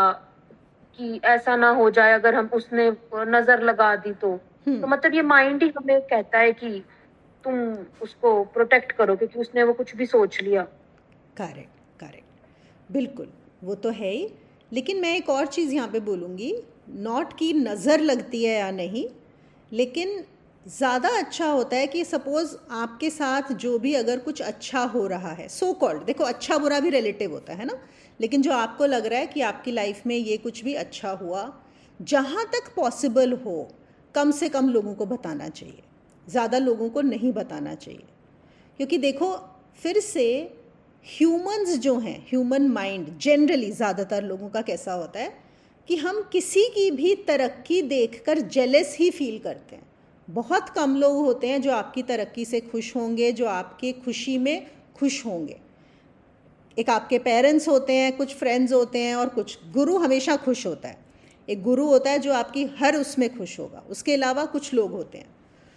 कि ऐसा ना हो जाए अगर हम उसने नजर लगा दी तो तो मतलब ये माइंड ही हमें कहता है कि तुम उसको प्रोटेक्ट करो क्योंकि उसने वो कुछ भी सोच लिया। करेक्ट करेक्ट, बिल्कुल, वो तो है ही। लेकिन मैं एक और चीज़ यहाँ पे बोलूँगी, नॉट कि नज़र लगती है या नहीं, लेकिन ज़्यादा अच्छा होता है कि सपोज़ आपके साथ जो भी अगर कुछ अच्छा हो रहा है, सो कॉल्ड, देखो अच्छा बुरा भी रिलेटिव होता है ना, लेकिन जो आपको लग रहा है कि आपकी लाइफ में ये कुछ भी अच्छा हुआ, जहाँ तक पॉसिबल हो कम से कम लोगों को बताना चाहिए, ज़्यादा लोगों को नहीं बताना चाहिए। क्योंकि देखो फिर से ह्यूमंस जो हैं, ह्यूमन माइंड जनरली ज़्यादातर लोगों का कैसा होता है कि हम किसी की भी तरक्की देखकर जेलस ही फील करते हैं। बहुत कम लोग होते हैं जो आपकी तरक्की से खुश होंगे, जो आपके खुशी में खुश होंगे। एक आपके पेरेंट्स होते हैं, कुछ फ्रेंड्स होते हैं और कुछ गुरु हमेशा खुश होता है। एक गुरु होता है जो आपकी हर उसमें खुश होगा, उसके अलावा कुछ लोग होते हैं।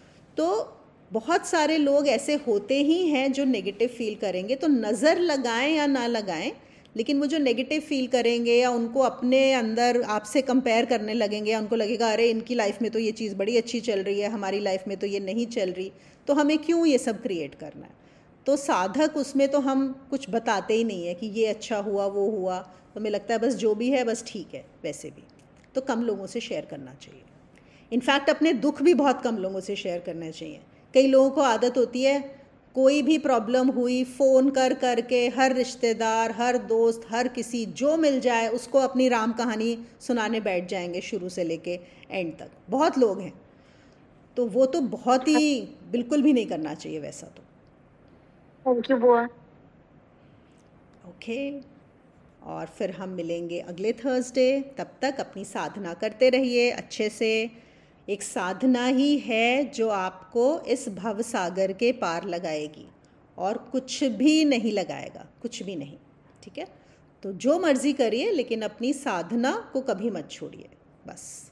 तो बहुत सारे लोग ऐसे होते ही हैं जो नेगेटिव फील करेंगे। तो नज़र लगाएं या ना लगाएं, लेकिन वो जो नेगेटिव फील करेंगे या उनको अपने अंदर आपसे कंपेयर करने लगेंगे, या उनको लगेगा अरे इनकी लाइफ में तो ये चीज़ बड़ी अच्छी चल रही है, हमारी लाइफ में तो ये नहीं चल रही, तो हमें क्यों ये सब क्रिएट करना है। तो साधक उसमें तो हम कुछ बताते ही नहीं है कि ये अच्छा हुआ वो हुआ, तो हमें लगता है बस जो भी है बस ठीक है। वैसे भी तो कम लोगों से शेयर करना चाहिए। इनफैक्ट अपने दुख भी बहुत कम लोगों से शेयर करने चाहिए। कई लोगों को आदत होती है, कोई भी प्रॉब्लम हुई फ़ोन कर कर के हर रिश्तेदार, हर दोस्त, हर किसी जो मिल जाए उसको अपनी राम कहानी सुनाने बैठ जाएंगे शुरू से लेके एंड तक। बहुत लोग हैं, तो वो तो बहुत ही बिल्कुल भी नहीं करना चाहिए वैसा। तो थैंक यू बुआ। ओके, और फिर हम मिलेंगे अगले थर्सडे। तब तक अपनी साधना करते रहिए अच्छे से। एक साधना ही है जो आपको इस भव सागर के पार लगाएगी, और कुछ भी नहीं लगाएगा, कुछ भी नहीं। ठीक है, तो जो मर्ज़ी करिए लेकिन अपनी साधना को कभी मत छोड़िए, बस।